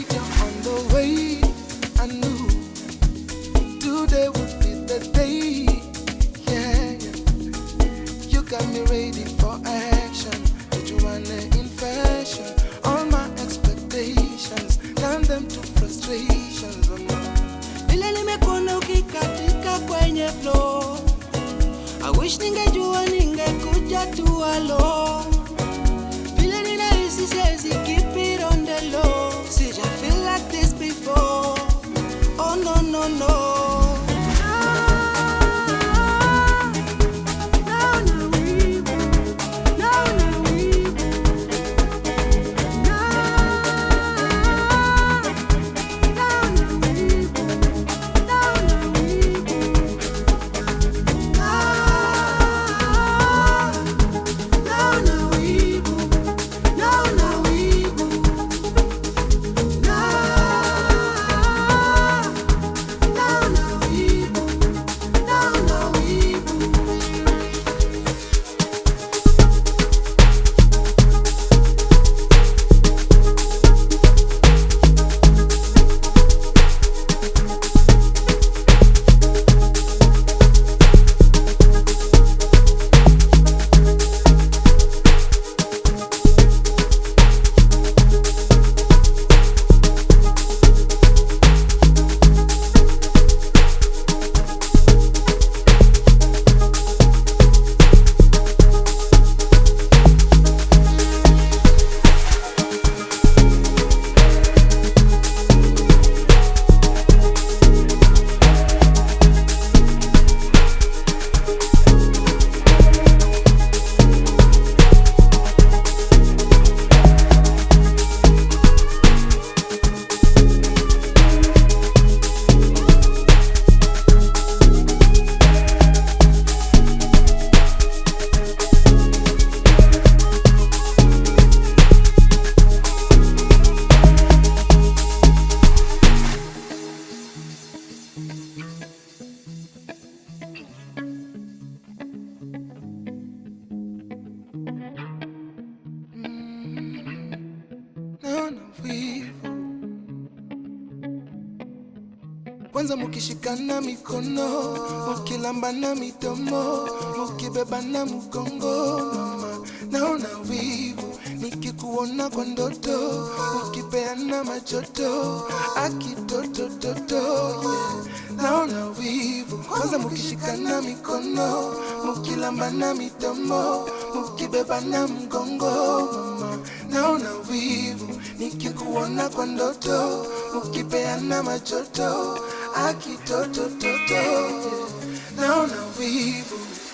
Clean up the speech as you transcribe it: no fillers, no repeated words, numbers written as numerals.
night you're on the way. I knew today would be the day. Yeah, yeah. You got me ready for action. Did you want in fashion? All my expectations, turn them to frustrations. Oh no. Vile nimekuona ukikatika kwenye flow, I wish ningejua ningekuja tu alone. Vile ninahisi siwezi keep it on the low. Sija feel like this before. Oh no no no. Kwanza mukishikana mikono, mukilambana midomo, mukibebana mgongo, mama naona wivu. Nikikuona kwa ndoto, mukipeana majoto, akitoto toto, yeah. Naona wivu. Kwanza mukishikana mikono, mukilambana midomo, mukibebana mgongo, mama naona wivu. Nikikuona kwa ndoto, mukipeana majoto, akitoto toto, yeah. Naona wivu.